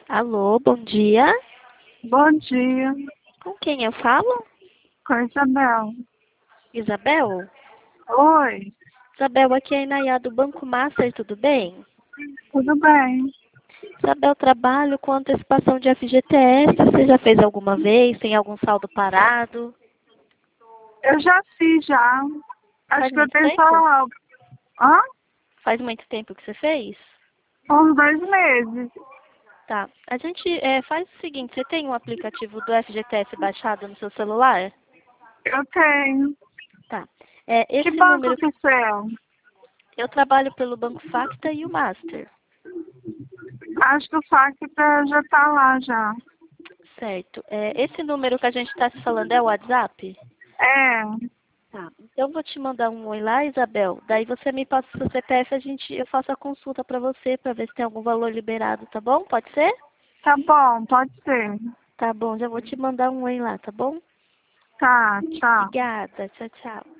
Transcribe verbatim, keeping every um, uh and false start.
Alô, bom dia. Bom dia, Com quem eu falo? com a Isabel. Isabel? Oi, Isabel, aqui é a Inayá do Banco Master, tudo bem? tudo bem? Isabel, trabalho com antecipação de F G T S. Você já fez alguma vez? Tem algum saldo parado? Eu já fiz já. Acho Faz que eu muito tenho tempo? só. Hã? Faz muito tempo que você fez? Uns dois meses. Tá. A gente é, faz o seguinte, você tem um aplicativo do F G T S baixado no seu celular? Eu tenho. Tá. É, Que esse banco número, que você é? eu trabalho pelo Banco Facta e o Master. Acho que o Facta já tá lá já. Certo. É, esse número que a gente está se falando é o WhatsApp? É, Tá. Então eu vou te mandar um oi lá, Isabel. Daí você me passa o seu C P F, a gente, eu faço a consulta para você para ver se tem algum valor liberado, tá bom? Pode ser? tá bom, pode ser. Tá bom, já vou te mandar um oi lá, tá bom? Tá, tchau. Obrigada. Tchau, tchau.